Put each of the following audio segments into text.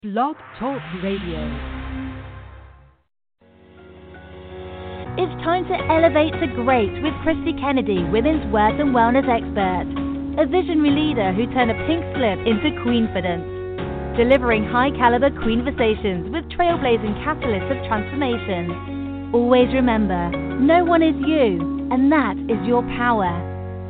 Blog Talk Radio. It's time to elevate to great with Christy Kennedy, women's worth and wellness expert. A visionary leader who turned a pink slip into queenfidence. Delivering high-caliber queenversations with trailblazing catalysts of transformation. Always remember, no one is you, and that is your power.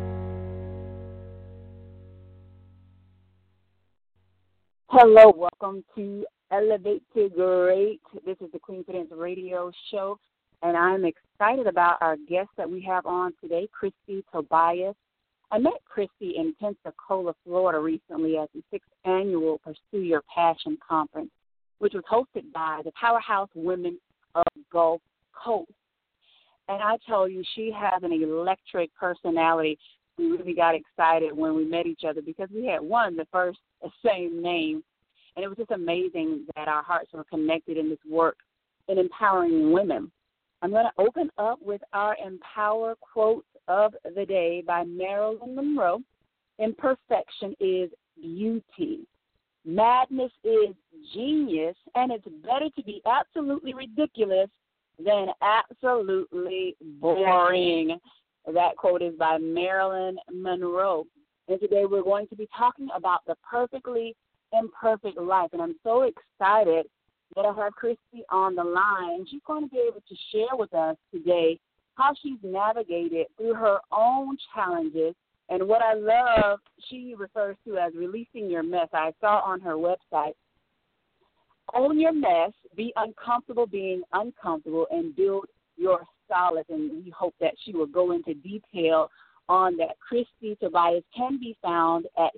Hello, welcome to Elevate to Great. This is the Queenfidence Radio Show, and I'm excited about our guest that we have on today, Christy Tobias. I met Christy in Pensacola, Florida recently at the 6th Annual Pursue Your Passion Conference, which was hosted by the Powerhouse Women of Gulf Coast. And I tell you, she has an electric personality. We really got excited when we met each other because we had the same name. And it was just amazing that our hearts were connected in this work in empowering women. I'm going to open up with our Empower quote of the day by Marilyn Monroe. Imperfection is beauty. Madness is genius, and it's better to be absolutely ridiculous than absolutely boring. That quote is by Marilyn Monroe. And today we're going to be talking about the perfectly imperfect life. And I'm so excited that I have Christy on the line. She's going to be able to share with us today how she's navigated through her own challenges. And what I love, she refers to as releasing your mess. I saw on her website, own your mess, be uncomfortable being uncomfortable, and build your solace. And we hope that she will go into detail on that. Christy Tobias can be found at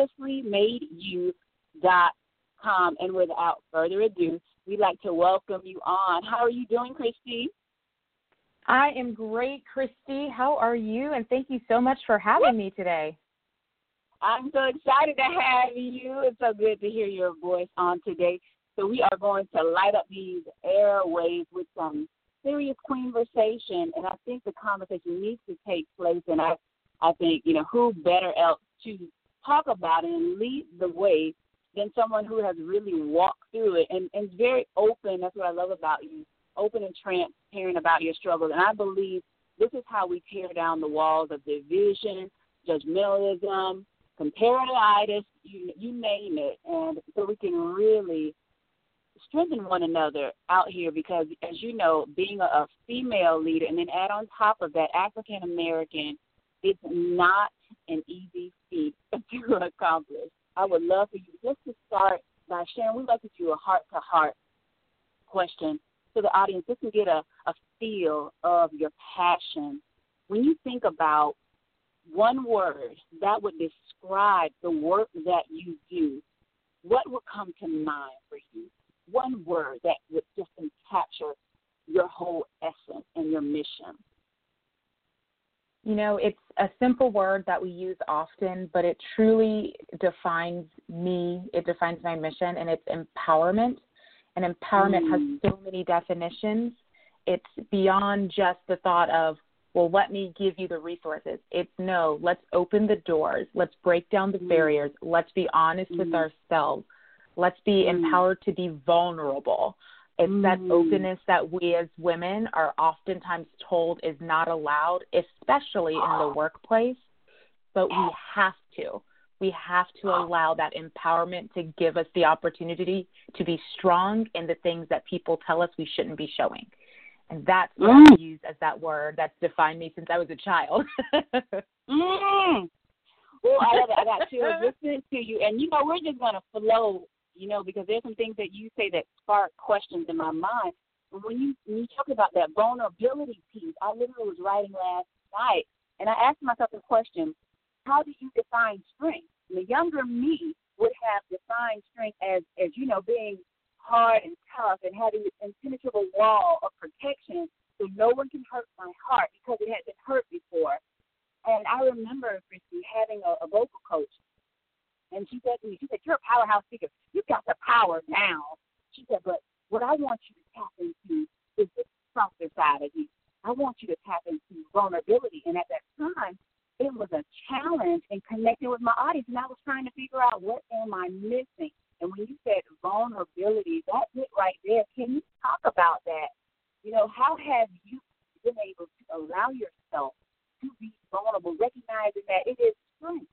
fearlesslymadeyou.com. And without further ado, we'd like to welcome you on. How are you doing, Christy? I am great, Christy. How are you? And thank you so much for having me today. I'm so excited to have you. It's so good to hear your voice on today. So we are going to light up these airwaves with some serious conversation, and I think the conversation needs to take place, and I think, who better else to talk about it and lead the way than someone who has really walked through it and is very open. That's what I love about you, open and transparent about your struggles. And I believe this is how we tear down the walls of division, judgmentalism, comparatitis, you name it, and so we can really strengthen one another out here because, as you know, being a female leader and then add on top of that African-American, it's not an easy feat to accomplish. I would love for you just to start by sharing. We'd like to do a heart-to-heart question so the audience just can get a feel of your passion. When you think about one word that would describe the work that you do, what would come to mind for you? One word that would just capture your whole essence and your mission. It's a simple word that we use often, but it truly defines me. It defines my mission, and it's empowerment. And empowerment has so many definitions. It's beyond just the thought of, well, let me give you the resources. It's no, let's open the doors. Let's break down the barriers. Let's be honest with ourselves. Let's be empowered to be vulnerable. It's that openness that we as women are oftentimes told is not allowed, especially in the workplace. But we have to. We have to allow that empowerment to give us the opportunity to be strong in the things that people tell us we shouldn't be showing. And that's what I use as that word that's defined me since I was a child. Well, I got chills listening to you. And, we're just going to flow, because there's some things that you say that spark questions in my mind. And when you talk about that vulnerability piece, I literally was writing last night, and I asked myself the question, how do you define strength? And the younger me would have defined strength as being hard and tough and having this impenetrable wall of protection so no one can hurt my heart because it had been hurt before. And I remember, Christy, having a vocal coach, and she said to me, you're a powerhouse speaker. You've got the power now. She said, but what I want you to tap into is the softer side of you. I want you to tap into vulnerability. And at that time, it was a challenge in connecting with my audience, and I was trying to figure out what am I missing. And when you said vulnerability, vulnerability. That's it right there. Can you talk about that? How have you been able to allow yourself to be vulnerable, recognizing that it is strength?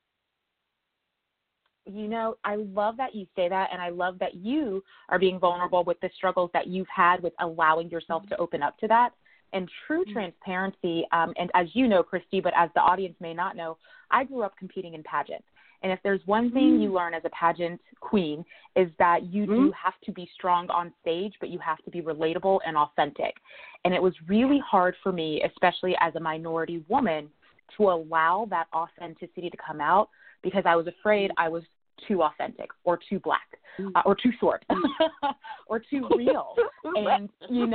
I love that you say that, and I love that you are being vulnerable with the struggles that you've had with allowing yourself to open up to that. And true transparency, and as you know, Christy, but as the audience may not know, I grew up competing in pageants. And if there's one thing you learn as a pageant queen is that you do have to be strong on stage, but you have to be relatable and authentic. And it was really hard for me, especially as a minority woman, to allow that authenticity to come out because I was afraid I was too authentic or too black or too short or too real. And,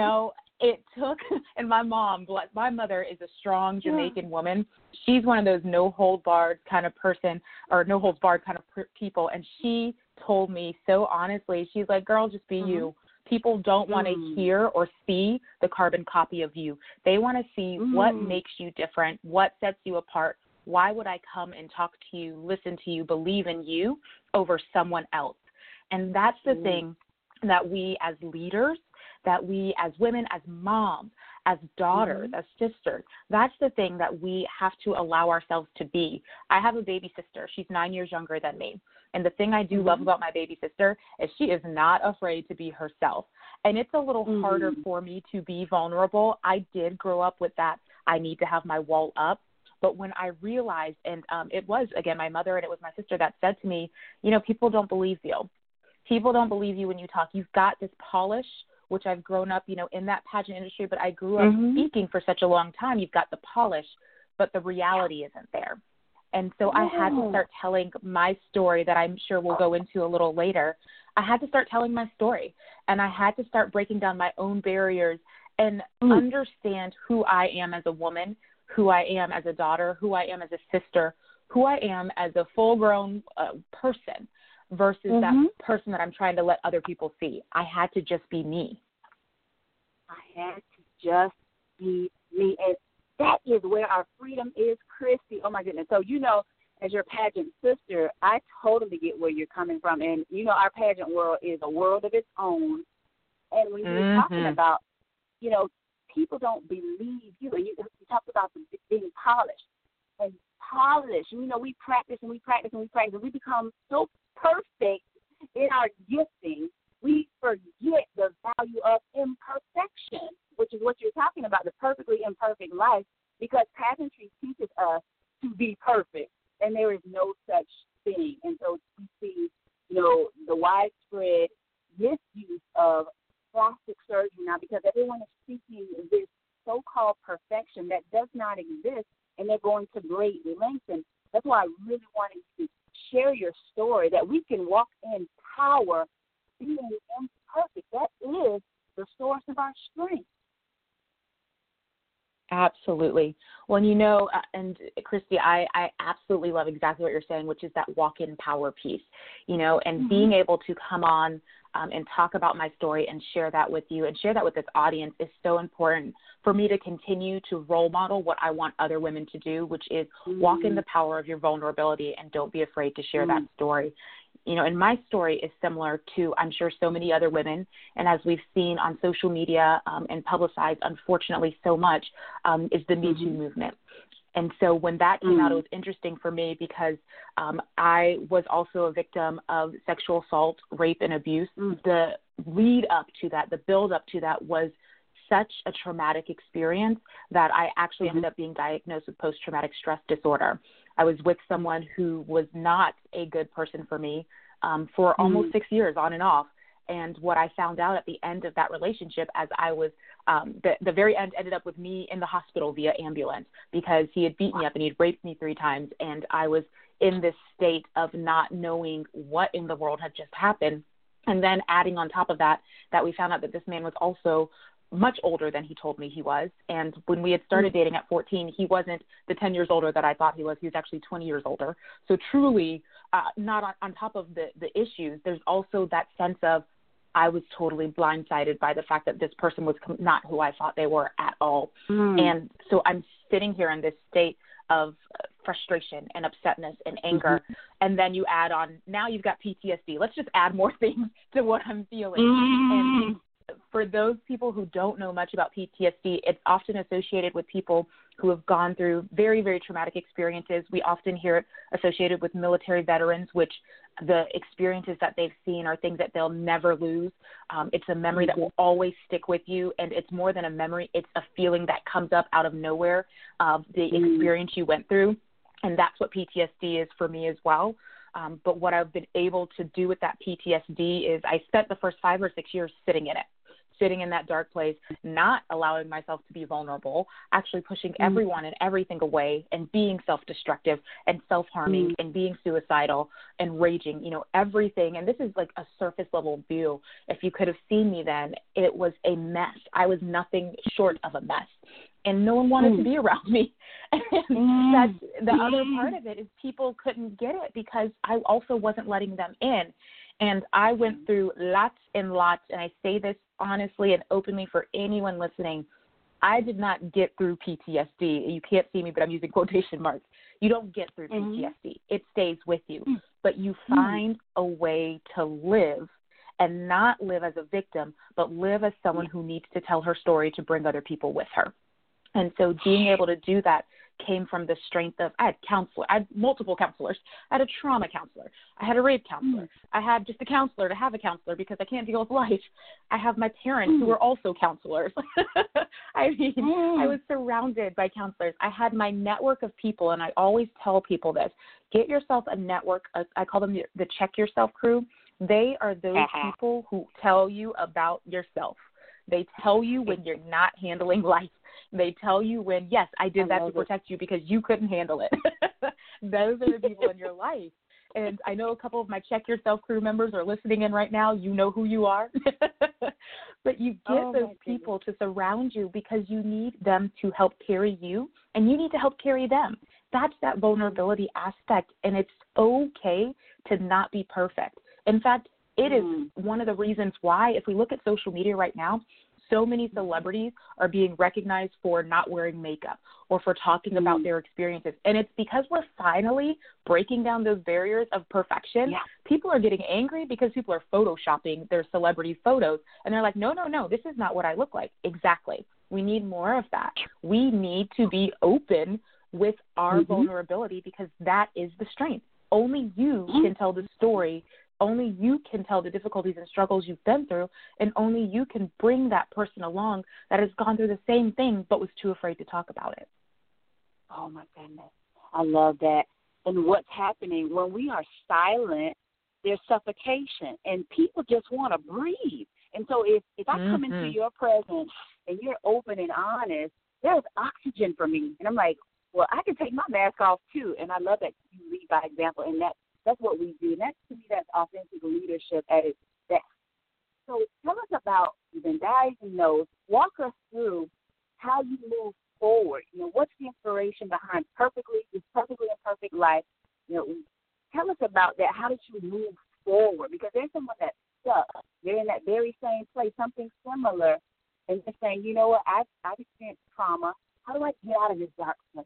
it took, and my mother is a strong Jamaican woman. She's one of those no-holds-barred kind of person or no-holds-barred kind of people. And she told me so honestly, she's like, girl, just be you. People don't want to hear or see the carbon copy of you. They want to see what makes you different, what sets you apart. Why would I come and talk to you, listen to you, believe in you over someone else? And that's the thing that we as leaders, that we as women, as moms, as daughters, as sisters, that's the thing that we have to allow ourselves to be. I have a baby sister. She's 9 years younger than me. And the thing I do love about my baby sister is she is not afraid to be herself. And it's a little harder for me to be vulnerable. I did grow up with that. I need to have my wall up. But when I realized, and it was, again, my mother and it was my sister that said to me, people don't believe you. People don't believe you when you talk. You've got this polish, which I've grown up, in that pageant industry, but I grew up speaking for such a long time. You've got the polish, but the reality isn't there. And so I had to start telling my story that I'm sure we'll go into a little later. I had to start telling my story, and I had to start breaking down my own barriers and understand who I am as a woman, who I am as a daughter, who I am as a sister, who I am as a full-grown person versus that person that I'm trying to let other people see. I had to just be me. I had to just be me. And that is where our freedom is, Christy. Oh, my goodness. So, as your pageant sister, I totally get where you're coming from. And, our pageant world is a world of its own. And when you're talking about, people don't believe you. And you talked about being polished. And polished, we practice and we practice and we practice. And we become so perfect in our gifting, we forget the value of imperfection, which is what you're talking about, the perfectly imperfect life, because pageantry teaches us to be perfect, and there is no such thing. And so we see, the widespread misuse of plastic surgery now because everyone is seeking this so-called perfection that does not exist, and they're going to great lengths. And that's why I really wanted to share your story, that we can walk in power being imperfect. That is the source of our strength. Absolutely. Well, and Christy, I absolutely love exactly what you're saying, which is that walk-in power piece, and being able to come on and talk about my story and share that with you and share that with this audience is so important for me to continue to role model what I want other women to do, which is walk in the power of your vulnerability and don't be afraid to share that story. And my story is similar to, I'm sure, so many other women. And as we've seen on social media and publicized, unfortunately, so much, is the Me Too movement. And so when that came out, it was interesting for me because I was also a victim of sexual assault, rape, and abuse. The lead up to that, the build up to that was such a traumatic experience that I actually ended up being diagnosed with post-traumatic stress disorder. I was with someone who was not a good person for me for almost 6 years on and off. And what I found out at the end of that relationship, as I was, the very end ended up with me in the hospital via ambulance because he had beat me up and he'd raped me 3 times. And I was in this state of not knowing what in the world had just happened. And then adding on top of that, that we found out that this man was also much older than he told me he was. And when we had started dating at 14, he wasn't the 10 years older that I thought he was. He was actually 20 years older. So truly, not on top of the issues, there's also that sense of I was totally blindsided by the fact that this person was not who I thought they were at all. And so I'm sitting here in this state of frustration and upsetness and anger. And then you add on, now you've got PTSD. Let's just add more things to what I'm feeling. And for those people who don't know much about PTSD, it's often associated with people who have gone through very, very traumatic experiences. We often hear it associated with military veterans, which the experiences that they've seen are things that they'll never lose. It's a memory that will always stick with you, and it's more than a memory. It's a feeling that comes up out of nowhere of the experience you went through, and that's what PTSD is for me as well. But what I've been able to do with that PTSD is I spent the first 5 or 6 years sitting in it, sitting in that dark place, not allowing myself to be vulnerable, actually pushing everyone and everything away and being self-destructive and self-harming and being suicidal and raging, everything. And this is like a surface level view. If you could have seen me then, it was a mess. I was nothing short of a mess. And no one wanted to be around me. And that's the other part of it is people couldn't get it because I also wasn't letting them in. And I went through lots and lots, and I say this honestly and openly for anyone listening. I did not get through PTSD. You can't see me, but I'm using quotation marks. You don't get through PTSD. It stays with you. But you find a way to live and not live as a victim, but live as someone who needs to tell her story to bring other people with her. And so being able to do that came from the strength of, I had multiple counselors. I had a trauma counselor. I had a rape counselor. I had just a counselor to have a counselor because I can't deal with life. I have my parents who were also counselors. I was surrounded by counselors. I had my network of people, and I always tell people this, get yourself a network. I call them the Check Yourself crew. They are those people who tell you about yourself. They tell you when you're not handling life. They tell you when, yes, I did that to protect you because you couldn't handle it. Those are the people in your life. And I know a couple of my Check Yourself crew members are listening in right now. You know who you are. But you get those people to surround you because you need them to help carry you, and you need to help carry them. That's that vulnerability aspect, and it's okay to not be perfect. In fact, it is one of the reasons why, if we look at social media right now, so many celebrities are being recognized for not wearing makeup or for talking about their experiences. And it's because we're finally breaking down those barriers of perfection. Yeah. People are getting angry because people are photoshopping their celebrity photos. And they're like, no, this is not what I look like. Exactly. We need more of that. We need to be open with our vulnerability because that is the strength. Only you can tell the story. Only you can tell the difficulties and struggles you've been through, and only you can bring that person along that has gone through the same thing but was too afraid to talk about it. Oh, my goodness. I love that. And what's happening when we are silent, there's suffocation, and people just want to breathe. And so if I come into your presence and you're open and honest, there's oxygen for me. And I'm like, well, I can take my mask off too. And I love that you lead by example, and that's what we do. And to me, that's authentic leadership at its best. So tell us about, even guys and knows, walk us through how you move forward. What's the inspiration behind this perfectly imperfect life? Tell us about that. How did you move forward? Because there's someone that's stuck. They're in that very same place, something similar, and they're saying, you know what, I've experienced trauma. How do I get out of this dark place?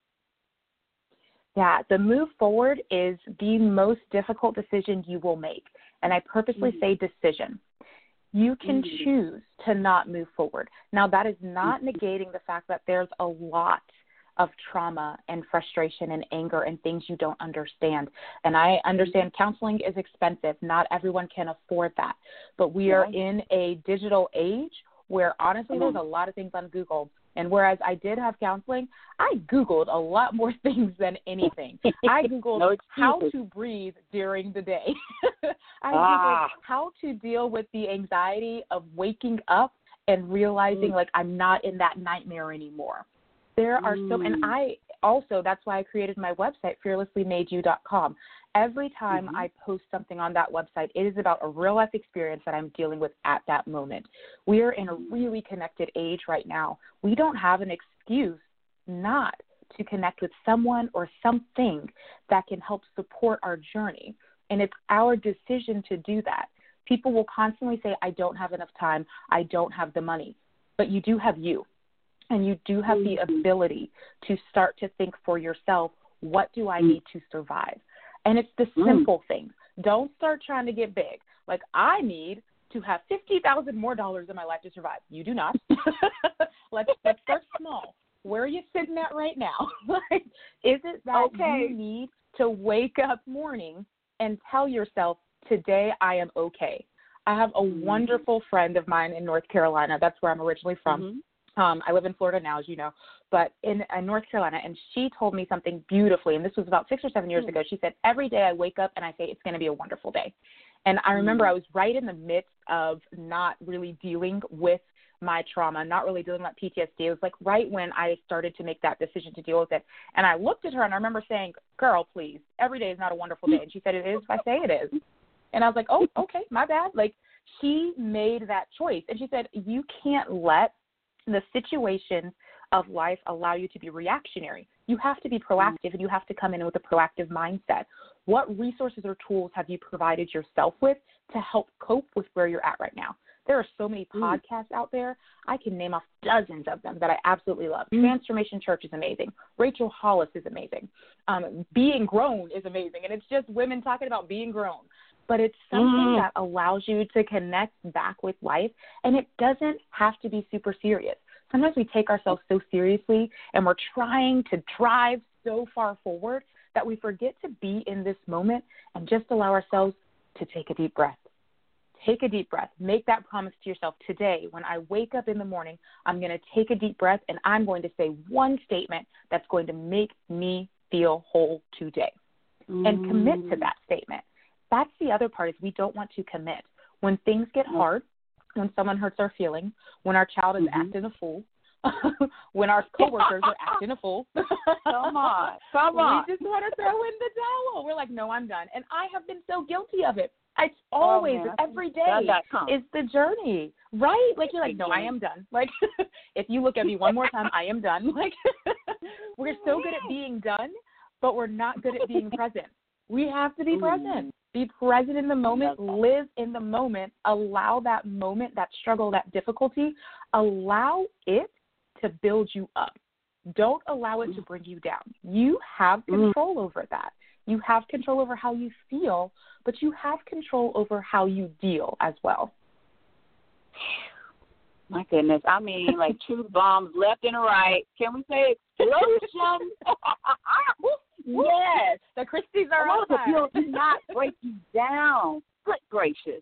Yeah, the move forward is the most difficult decision you will make. And I purposely say decision. You can choose to not move forward. Now, that is not negating the fact that there's a lot of trauma and frustration and anger and things you don't understand. And I understand counseling is expensive. Not everyone can afford that. But we are in a digital age where, honestly, there's a lot of things on Google. And whereas I did have counseling, I Googled a lot more things than anything. I Googled how to breathe during the day. I Googled how to deal with the anxiety of waking up and realizing, like, I'm not in that nightmare anymore. There are and I also, that's why I created my website, fearlesslymadeyou.com. Every time I post something on that website, it is about a real life experience that I'm dealing with at that moment. We are in a really connected age right now. We don't have an excuse not to connect with someone or something that can help support our journey. And it's our decision to do that. People will constantly say, I don't have enough time, I don't have the money. But you do have you. And you do have the ability to start to think for yourself, What do I need to survive? And it's the simple things. Don't start trying to get big. Like, I need to have $50,000 more in my life to survive. You do not. Let's start small. Where are you sitting at right now? Like, is it that you need to wake up morning and tell yourself, today I am okay? I have a wonderful friend of mine in North Carolina. That's where I'm originally from. I live in Florida now, as you know, but in North Carolina, and she told me something beautifully, and this was about 6 or 7 years ago. She said, every day I wake up and I say, it's going to be a wonderful day. And I remember I was right in the midst of not really dealing with my trauma, not really dealing with PTSD. It was like right when I started to make that decision to deal with it. And I looked at her and I remember saying, girl, please, every day is not a wonderful day. And she said, it is if I say it is. And I was like, oh, okay, my bad. Like, she made that choice. And she said, you can't let the situations of life allow you to be reactionary. You have to be proactive, and you have to come in with a proactive mindset. What resources or tools have you provided yourself with to help cope with where you're at right now? There are so many podcasts out there. I can name off dozens of them that I absolutely love. Transformation Church is amazing. Rachel Hollis is amazing. Being Grown is amazing. And it's just women talking about being grown. But it's something that allows you to connect back with life, and it doesn't have to be super serious. Sometimes we take ourselves so seriously, and we're trying to drive so far forward that we forget to be in this moment and just allow ourselves to take a deep breath. Take a deep breath. Make that promise to yourself. Today, when I wake up in the morning, I'm going to take a deep breath, and I'm going to say one statement that's going to make me feel whole today. And commit to that statement. That's the other part, is we don't want to commit. When things get hard, when someone hurts our feelings, when our child is acting a fool, when our coworkers are acting a fool. Come on. We just want to throw in the towel. We're like, no, I'm done. And I have been so guilty of it. It's always, every day is the journey, right? Like, you're like, no, I am done. Like, if you look at me one more time, I am done. Like, we're so good at being done, but we're not good at being present. We have to be present. Be present in the moment. Live in the moment. Allow that moment, that struggle, that difficulty, allow it to build you up. Don't allow it to bring you down. You have control over that. You have control over how you feel, but you have control over how you deal as well. My goodness. I mean, like truth bombs left and right. Can we say explosion? Yes. The Christies are on fire. Do not break you down. Good gracious.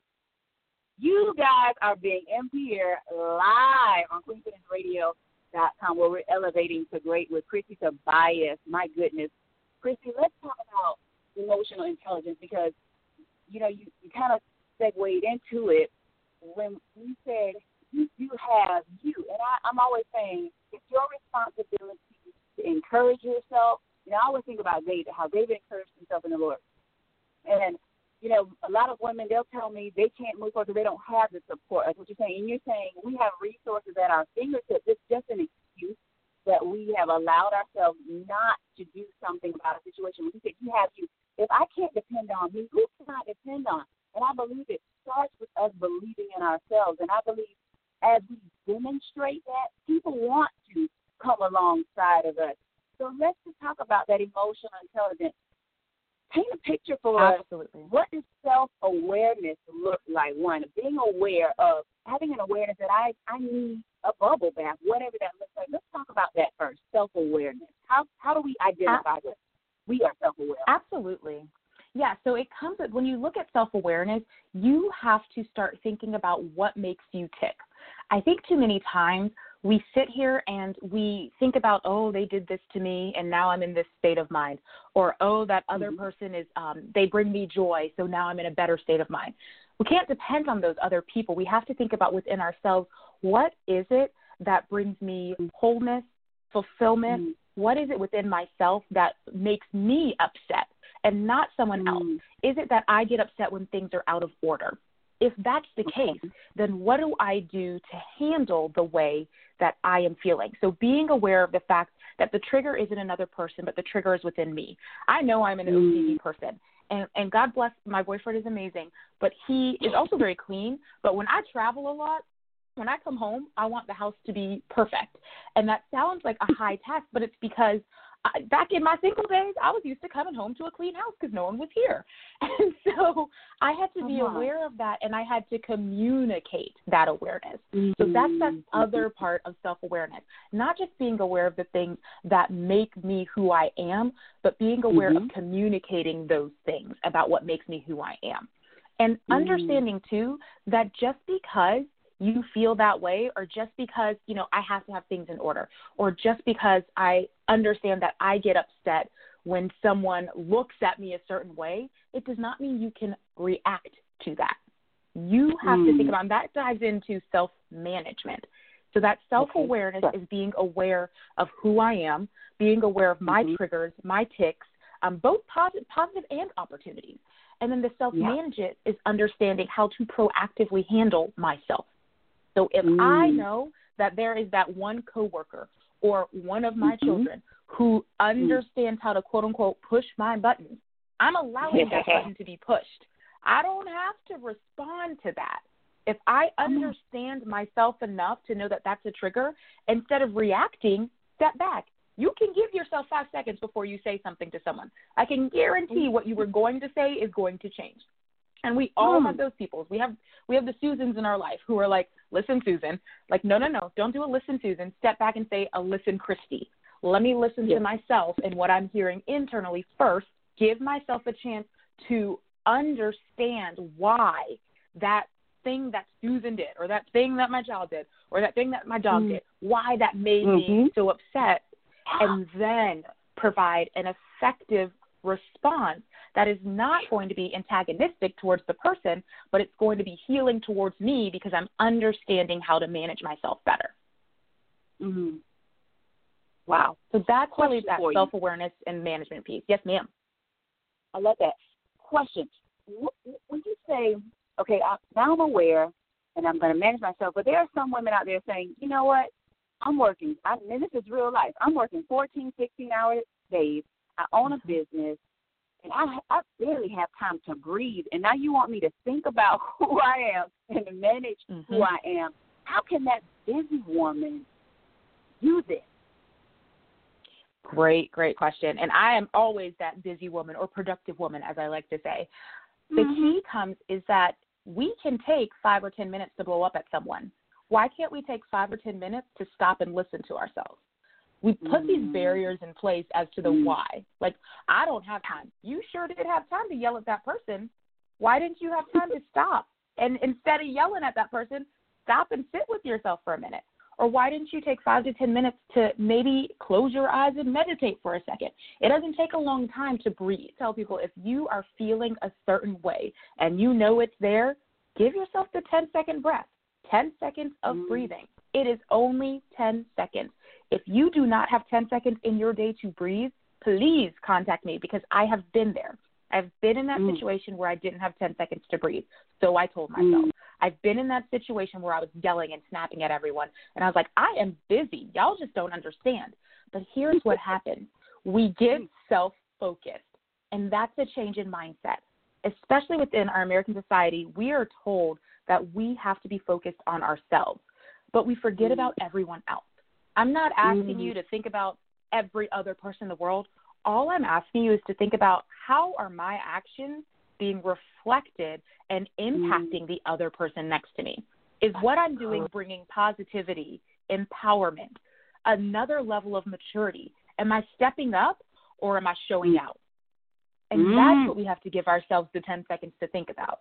You guys are being aired here live on QueenFitnessRadio.com, where we're elevating to great with Chrissy Tobias. My goodness. Chrissy, let's talk about emotional intelligence, because, you know, you kind of segued into it when you said you do have you. And I'm always saying it's your responsibility to encourage yourself. You know, I always think about David, how David encouraged himself in the Lord. And, you know, a lot of women, they'll tell me they can't move forward because they don't have the support. That's what you're saying. And you're saying we have resources at our fingertips. It's just an excuse that we have allowed ourselves not to do something about a situation. When you said you have you, if I can't depend on me, who can I depend on? And I believe it starts with us believing in ourselves. And I believe as we demonstrate that, people want to come alongside of us. So let's just talk about that emotional intelligence. Paint a picture for us. What does self-awareness look like? One, being aware of, having an awareness that I need a bubble bath, whatever that looks like. Let's talk about that first, self-awareness. How do we identify that we are self-aware? Absolutely. Yeah, so it comes with, when you look at self-awareness, you have to start thinking about what makes you tick. I think too many times we sit here and we think about, oh, they did this to me and now I'm in this state of mind. Or, oh, that other person is, they bring me joy, so now I'm in a better state of mind. We can't depend on those other people. We have to think about within ourselves, what is it that brings me wholeness, fulfillment? What is it within myself that makes me upset and not someone else? Is it that I get upset when things are out of order? If that's the case, then what do I do to handle the way that I am feeling? So being aware of the fact that the trigger isn't another person, but the trigger is within me. I know I'm an OCD person, and God bless, my boyfriend is amazing, but he is also very clean. But when I travel a lot, when I come home, I want the house to be perfect. And that sounds like a high task, but it's because back in my single days, I was used to coming home to a clean house because no one was here. And so I had to be aware of that, and I had to communicate that awareness. So that's that other part of self-awareness, not just being aware of the things that make me who I am, but being aware of communicating those things about what makes me who I am. And understanding, too, that just because you feel that way, or just because, you know, I have to have things in order, or just because I understand that I get upset when someone looks at me a certain way, it does not mean you can react to that. You have to think about, and that dives into self-management. So that self-awareness is being aware of who I am, being aware of my triggers, my tics, both positive and opportunities. And then the self-management is understanding how to proactively handle myself. So if I know that there is that one coworker or one of my children who understands how to, quote, unquote, push my buttons, I'm allowing that button to be pushed. I don't have to respond to that. If I understand myself enough to know that that's a trigger, instead of reacting, step back. You can give yourself 5 seconds before you say something to someone. I can guarantee what you were going to say is going to change. And we all have those people. We have the Susans in our life who are like, listen, Susan. Like, no, don't do a listen, Susan. Step back and say a listen, Christy. Let me listen to myself and what I'm hearing internally first. Give myself a chance to understand why that thing that Susan did, or that thing that my child did, or that thing that my dog did, why that made me so upset, and then provide an effective response that is not going to be antagonistic towards the person, but it's going to be healing towards me because I'm understanding how to manage myself better. Wow. So that's really that self-awareness and management piece. Yes, ma'am. I love that. Question. When you say, okay, now I'm aware and I'm going to manage myself, but there are some women out there saying, you know what, I'm working. And this is real life. I'm working 14, 16-hour days. I own a business, and I barely have time to breathe. And now you want me to think about who I am and to manage who I am. How can that busy woman do this? Great question. And I am always that busy woman, or productive woman, as I like to say. The key comes is that we can take 5 or 10 minutes to blow up at someone. Why can't we take 5 or 10 minutes to stop and listen to ourselves? We put these barriers in place as to the why. Like, I don't have time. You sure did have time to yell at that person. Why didn't you have time to stop? And instead of yelling at that person, stop and sit with yourself for a minute. Or why didn't you take 5 to 10 minutes to maybe close your eyes and meditate for a second? It doesn't take a long time to breathe. Tell people, if you are feeling a certain way and you know it's there, give yourself the 10-second breath, 10 seconds of breathing. It is only 10 seconds. If you do not have 10 seconds in your day to breathe, please contact me, because I have been there. I've been in that situation where I didn't have 10 seconds to breathe, so I told myself. I've been in that situation where I was yelling and snapping at everyone, and I was like, I am busy. Y'all just don't understand. But here's what happens. We get self-focused, and that's a change in mindset. Especially within our American society, we are told that we have to be focused on ourselves, but we forget about everyone else. I'm not asking you to think about every other person in the world. All I'm asking you is to think about, how are my actions being reflected and impacting the other person next to me? Is what I'm doing bringing positivity, empowerment, another level of maturity? Am I stepping up, or am I showing out? And that's what we have to give ourselves the 10 seconds to think about.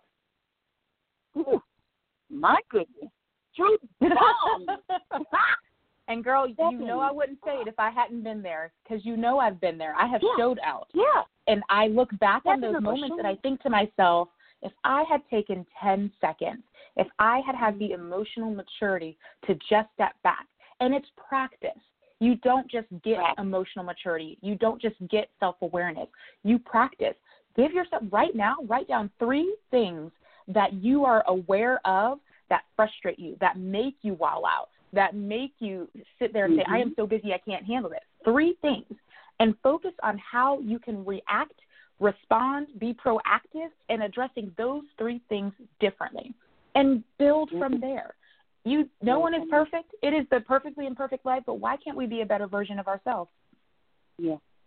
Ooh, my goodness. Truth bomb. And, girl, you know I wouldn't say it if I hadn't been there, because you know I've been there. I have showed out. Yeah. And I look back on those moments and I think to myself, if I had taken 10 seconds, if I had the emotional maturity to just step back, and it's practice. You don't just get emotional maturity. You don't just get self-awareness. You practice. Give yourself, right now, write down 3 things that you are aware of that frustrate you, that make you wow out, that make you sit there and say, I am so busy I can't handle it. 3 things. And focus on how you can react, respond, be proactive in addressing those 3 things differently. And build from there. No one is perfect. It is the perfectly imperfect life, but why can't we be a better version of ourselves? Yeah,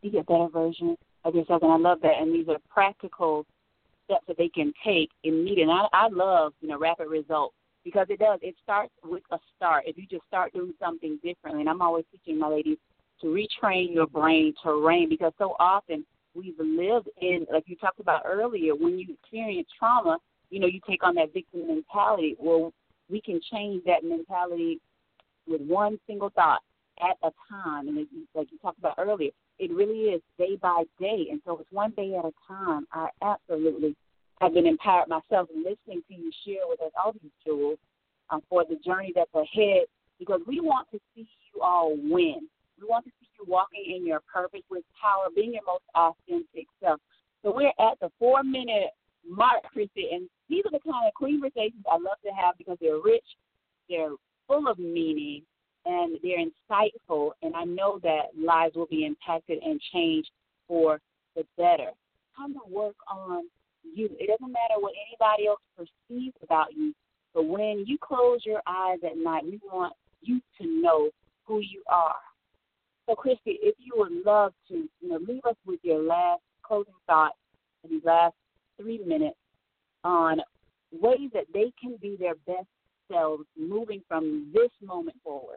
be a better version of yourself. And I love that. And these are practical steps that they can take immediately. And I love, rapid results because it does. It starts with a start. If you just start doing something differently, and I'm always teaching my ladies to retrain your brain to reign, because so often we've lived in, like you talked about earlier, when you experience trauma, you take on that victim mentality. Well, we can change that mentality with one single thought at a time. And like you talked about earlier, it really is day by day. And so it's one day at a time. I absolutely have been empowered myself listening to you share with us all these jewels for the journey that's ahead, because we want to see you all win. We want to see you walking in your purpose with power, being your most authentic self. So we're at the 4-minute mark, Christy, and these are the kind of conversations I love to have because they're rich, they're full of meaning, and they're insightful, and I know that lives will be impacted and changed for the better. Time to work on you. It doesn't matter what anybody else perceives about you, but when you close your eyes at night, we want you to know who you are. So, Christy, if you would love to, leave us with your last closing thoughts in these last 3 minutes on ways that they can be their best selves moving from this moment forward.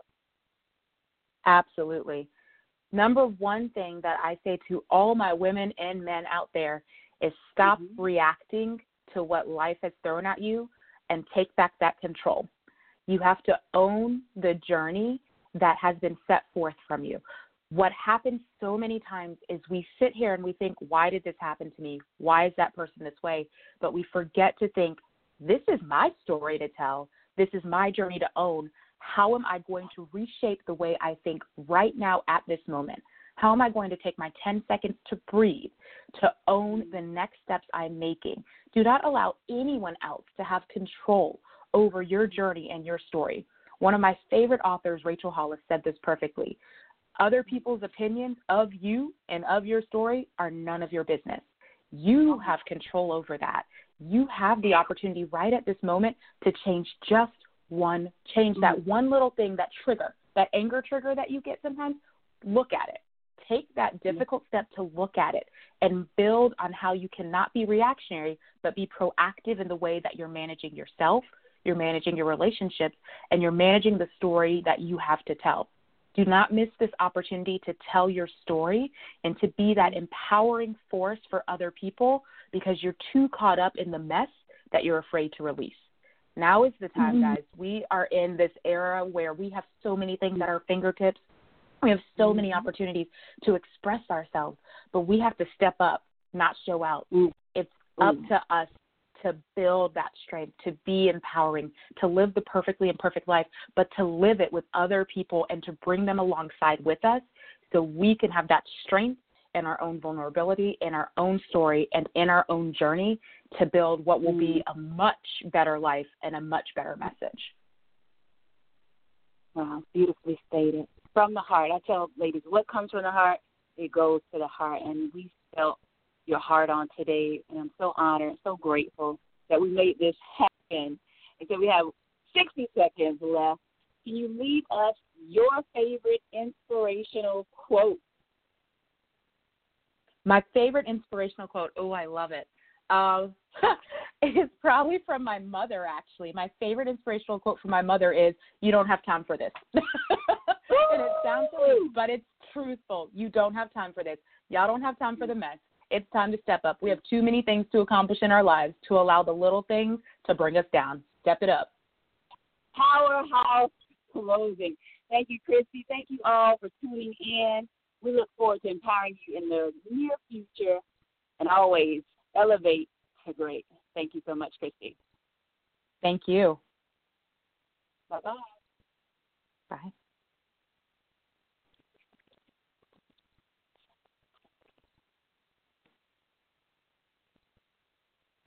Absolutely. Number one thing that I say to all my women and men out there is stop reacting to what life has thrown at you and take back that control. You have to own the journey that has been set forth from you. What happens so many times is we sit here and we think, why did this happen to me? Why is that person this way? But we forget to think, this is my story to tell. This is my journey to own. How am I going to reshape the way I think right now at this moment? How am I going to take my 10 seconds to breathe, to own the next steps I'm making? Do not allow anyone else to have control over your journey and your story. One of my favorite authors, Rachel Hollis, said this perfectly. Other people's opinions of you and of your story are none of your business. You have control over that. You have the opportunity right at this moment to change that one little thing, that anger trigger that you get sometimes. Look at it. Take that difficult step to look at it and build on how you cannot be reactionary, but be proactive in the way that you're managing yourself, you're managing your relationships, and you're managing the story that you have to tell. Do not miss this opportunity to tell your story and to be that empowering force for other people, because you're too caught up in the mess that you're afraid to release. Now is the time, guys. We are in this era where we have so many things at our fingertips. We have so many opportunities to express ourselves, but we have to step up, not show out. It's up to us to build that strength, to be empowering, to live the perfectly imperfect life, but to live it with other people and to bring them alongside with us so we can have that strength in our own vulnerability, in our own story, and in our own journey to build what will be a much better life and a much better message. Wow, beautifully stated. From the heart. I tell ladies, what comes from the heart, it goes to the heart. And we felt your heart on today, and I'm so honored, so grateful that we made this happen. And so we have 60 seconds left. Can you leave us your favorite inspirational quote? My favorite inspirational quote, I love it. It's probably from my mother, actually. My favorite inspirational quote from my mother is, "You don't have time for this." And it sounds silly, but it's truthful. You don't have time for this. Y'all don't have time for the mess. It's time to step up. We have too many things to accomplish in our lives to allow the little things to bring us down. Step it up. Powerhouse closing. Thank you, Christy. Thank you all for tuning in. We look forward to empowering you in the near future, and always elevate to great. Thank you so much, Christy. Thank you. Bye-bye. Bye.